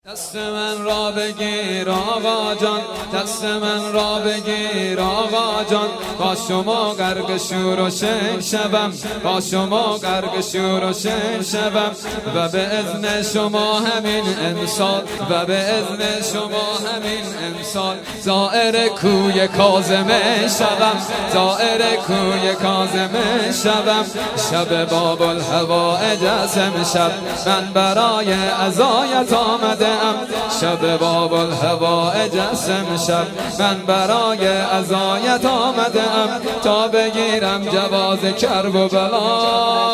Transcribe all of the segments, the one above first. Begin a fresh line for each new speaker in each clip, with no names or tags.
دست من را بگیر آقا جان، دست من را بگیر آقا جان، با شما غرق شور و شن شوم، با شما غرق شور و شن شوم و به اذن شما همین امسال، و به اذن شما همین امسال زائر کوی کاظمه شوم، زائر کوی کاظمه شوم. شب باب الحوائج امشب من برای عزایت آمده، شب باب الحوائج امشب من برای عزایت آمدم، تا بگیرم جواز کرب و بلا،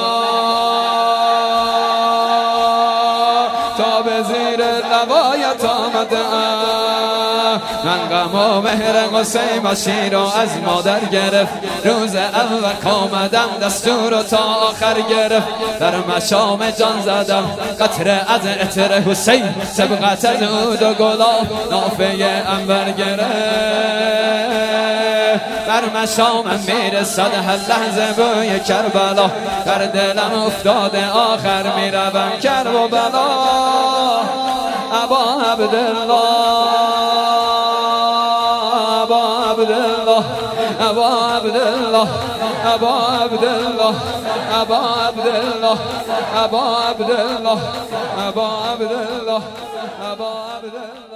تا به زیر لوایت آمدم. من غم و مهر قصیم شیر و از مادر گرفت، روز اول کامدم دستور و تا آخر گرفت، در مشام جان زدم قطره از عطر حسین، سبقت از عود و گلاب نافه عنبر گرفت، بر مشامم میرسد هر لحظه بوی کربلا، در دلم افتاده آخر میروم کرب و بلا. ابا عبدالله، ابا عبدالله، ابا عبدالله، ابا عبدالله، ابا عبدالله، ابا عبدالله، ابا عبدالله، ابا عبدالله.